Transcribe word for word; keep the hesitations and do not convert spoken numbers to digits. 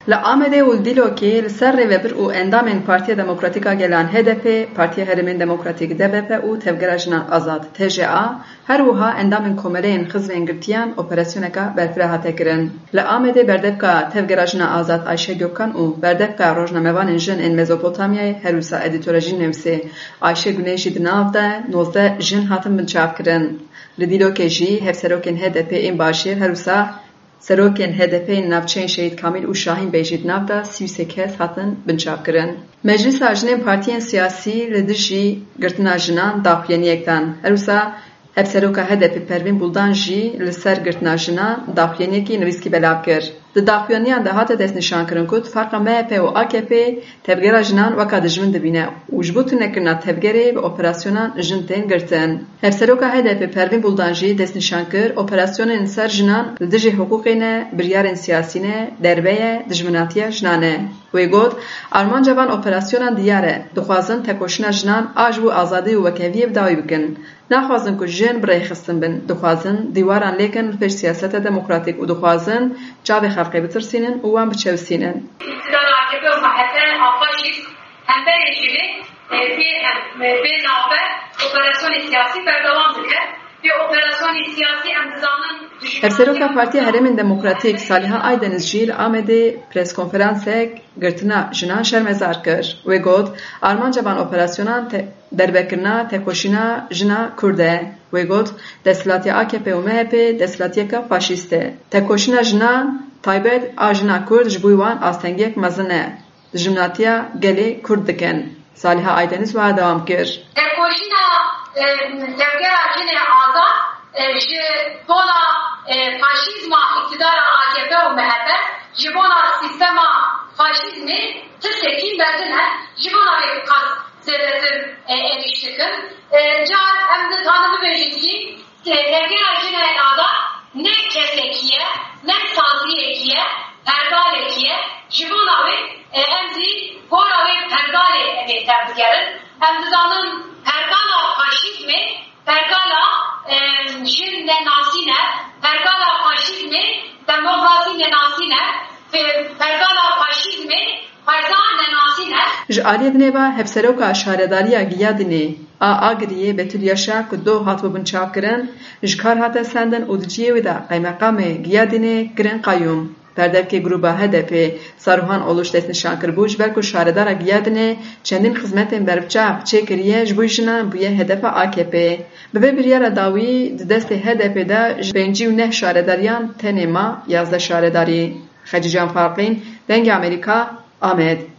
Li Amedê û Dîlokê li ser rêvebir û endamên Partiya Demokratîk a Gelan H D P, Partiya Herêmên Demokratîk D B P û Tevgera Jinan Azad T J A her wiha endamên komeleyên xizmên girtiyan operasyoneka berfireh hate kirin. Li Amedê berdevka Tevgera Jinan Azad Ayşe Gökhan û berdevka Rojnamevanên Jin ên Mezopotamyayê her wisa edîtora jî nivîsê Ayşe Güney jî di nav de nozde jin hatin binçavkirin. Li Dîlokê jî hevserokên H D P ên Başêr her wisa Serokên H D P'ên navçeyên Şehîd Kamîl û Şahîn Bey jî di nav de sî û sê kes hatin binçavkirin. Meclîsa Jinên Partiyên Siyasî li dijî girtina jinan daxuyaniyek dan. Her wisa hevseroka H D P Pervîn Buldan jî li ser girtina jinan daxuyaniyekî nivîskî belav kir. Di daxuyaniyan de hate destnîşankirin ku farqa M H P û A K P tevgera jinan weka dijmin dibîne û ji bo tunekirina tevgerê bi operasyonan jin tên girtin. Hevseroka H D P Pervîn Buldan jî destnîşan kir operasyonên ser jinan li dijî hukûqê ne, biryarên siyasî ne, derbeye, dijminatiya jinan e. Wê got, armanca van operasyonan diyar e, dixwazin tekoşina jinan a ji bo azadî û wekeviyê dawî bikin. Naxwazin ku jin birêxistin bin, dixwazin dîwaran lêkin li pêş siyaseta demokratîk û dixwazin çavê xelkê bitirsînin û wan biçewsînin. İktidar A K P û M H P afaşîst hemberên jî bê navber operasyonê siyasî berdewam dike. Vê operasyonê siyasî em dizanin Hevseroka Partiya Herêmên Demokratîk Saliha Aydeniz jî li Amedê preskonferansek girtina jinan şermezar kir. Wê got armanca van operasyonan derbekirina tekoşîna jina Kurd e. Wê got desthilatiya A K P û M H P desthilatiyeeka faşîst e. Tekoşîna jinan taybet a jina Kurd ji bo wan astengiyek mezin e. Dijminatiya gelê Kurd dikin. Saliha Aydeniz wiha dewam kir. Tekoşîna tevgera jinê azad ji bona faşîzma iktidara A K P û M H P ji bona sîstema faşîzmê tisekî mezin e. Ji bona wê qas zêdetir êriş dikin. Car em dizanî bibêjin kî tevgera jinê azad ne kesekî ye, ne saziyekî ye, perdalekî ye. Ji bona wê em jî gora wê perdalê evê derdigerin. Em dizanin perdala faşîzmê, perdala jin ne nasîne, perdala faşîzmê, demokrasî ne nasîne, perdala faşîzmê, payda ne nasîne. Ji aliyê dinêva hevseroka şaredariya Giyadinê a Agiriyê Betül Yaşar ku do hatibû binçavkirin ji kar hate sendin û di ciyê wê de Qaymeqamê Giyadinê kirin qayyûm. Berdevkê grûpa H D P Saruhan Oluş destnîşan kiribû ji ber ku şaredara Giyadinê çendîn xizmetên berbiçav çêkiriye ji bo jinan bûye hedefa A K P. Bi vê biryara dawî di destê H D P de ji pêncî û neh şaredariyan tenê ma yazdeh şaredarî. Xecî Can Farqîn, Dengê Amerîka, Amed.